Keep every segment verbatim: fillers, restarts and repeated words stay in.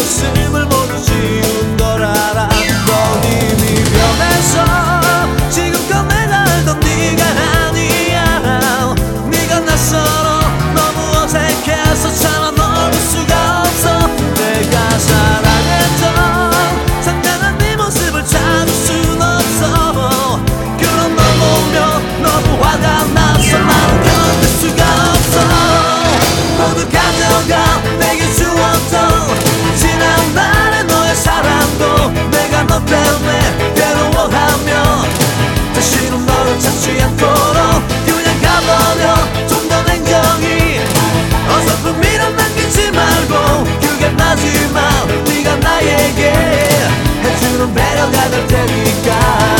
웃음을 모두 지운 걸 알아. 넌 이미 변해서 지금껏 내가 알던 네가 아니야. 네가 낯설어 너무 어색해서 차마 널 볼 수가 없어. 내가 사랑했던 상냥한 네 모습을 찾을 순 없어. 그런 널 보면 너무 화가 나서 나는 견딜 수가 없어. 모두 가져가 내게 주었던 지난 날의 너의 사랑도 내가 너 때문에 괴로워하며 다시는 너를 찾지 않도록 그냥 가버려. 좀 더 냉정히 어설픈 미련 남기지 말고 그게 마지막 네가 나에게 해주는 배려가 될 테니까.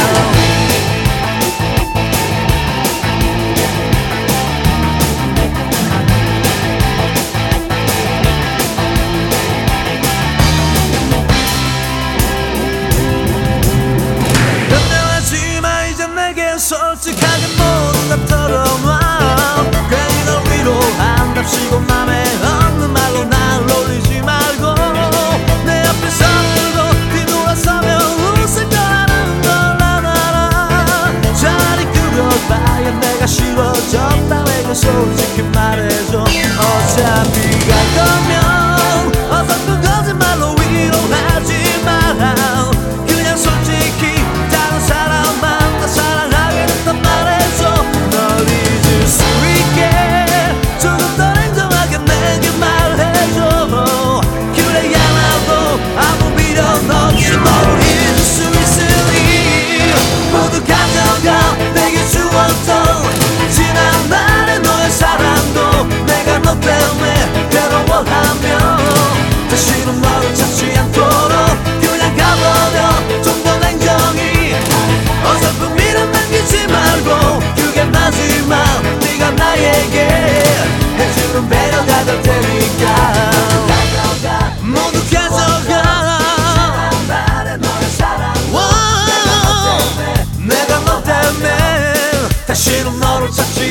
솔직하게 모두 다 털어놔. 괜히 널 위로한답시고 맘에 없는 말로 날 놀리지 말고 내 앞에 서고 뒤돌아서면 웃을 거라는 걸 알아. 잘 이끌어봐야 내가 싫어졌다. 내가 솔직히 말해줘. 어차피 갈 거면 어설픈 거짓말로 위로하지 마. 그냥 솔직히 다른 사람 만나 사랑하게 됐단 말해줘. 널 잊을 수 있게 조금 더 냉정하게 내게 말해줘. 그래야 나도 아무 미련 없이 너를 잊을 수 있으니 모두 가져가 내게 주었던 지난 날의 너의 사랑도 내가 너 때문에 괴로워하며 다시는 너를 찾지 않도록 그냥 가버려. 좀 더 냉정히 어설픈 미련 남기지 말고 그게 마지막 네가 나에게 해주는 배려가 될 테니까. 모두 가져가 내가 너 때문에 다시는 너를 찾지